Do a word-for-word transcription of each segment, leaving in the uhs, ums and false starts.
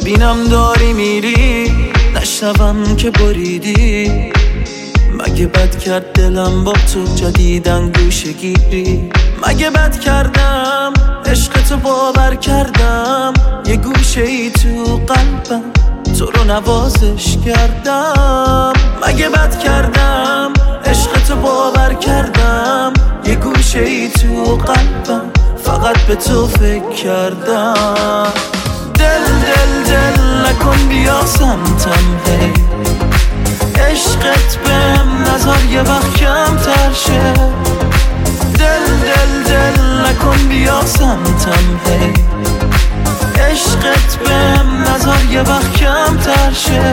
ببینم داری میری، نشنوم که بریدی. مگه بد کرد دلم با تو جدیدن گوشه گیری؟ مگه بد کردم عشق تو باور کردم، یه گوشه ای تو قلبم تو رو نوازش کردم. مگه بد کردم عشق تو باور کردم، یه گوشه ای تو قلبم فقط به تو فکر کردم. دل دل دل نکن بیا سمتم، هی عشقت بهم نذار یه وقت کم تر شه. دل دل دل نکن بیا سمتم، هی عشقت بهم نذار یه وقت کم تر شه.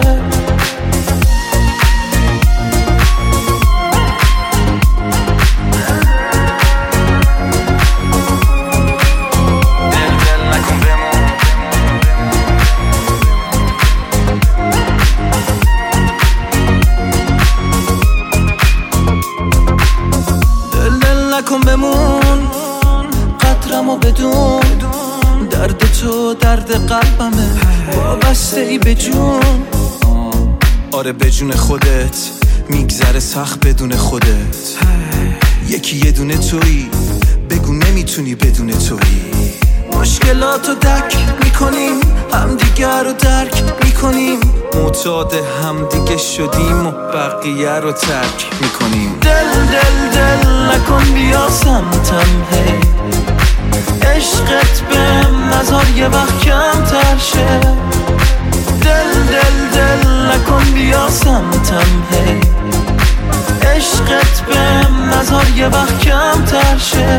نکن بمون قدرمو بدون، درد تو درد قلبمه وابسته ای به جون. آره به جون خودت میگذره سخت بدون خودت. یکی یه دونه تویی، بگو نمیتونی بدون تویی. مشکلاتو دک میکنیم، همدیگر رو درک میکنیم، معتاد همدیگه شدیم و بقیه رو ترک میکنیم. دل دل دل نکن بیا سمتم، هی عشقت بهم نذار یه وقت کم تر شه. دل دل دل نکن بیا سمتم، هی عشقت بهم نذار یه وقت کم تر شه.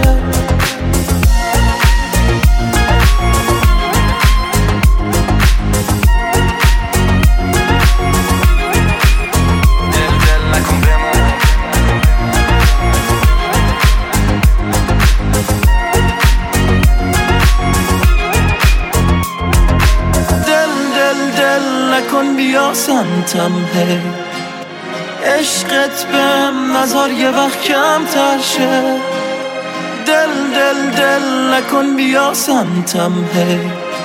نکن بیا سمتم، هی عشقت بهم نذار یه وقت کم تر شه. دل دل دل نکن بیا سمتم، هی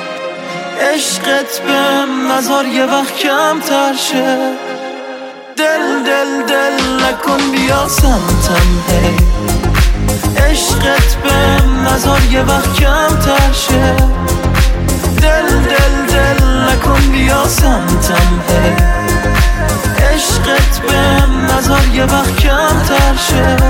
عشقت بهم نذار یه وقت کم تر شه. دل دل دل نکن بیا سمتم، هی عشقت بهم نذار یه وقت کم تر شه. دل دل دل نکن بیا سمتم، هی عشقت بهم نذار یه وقت کم تر شه.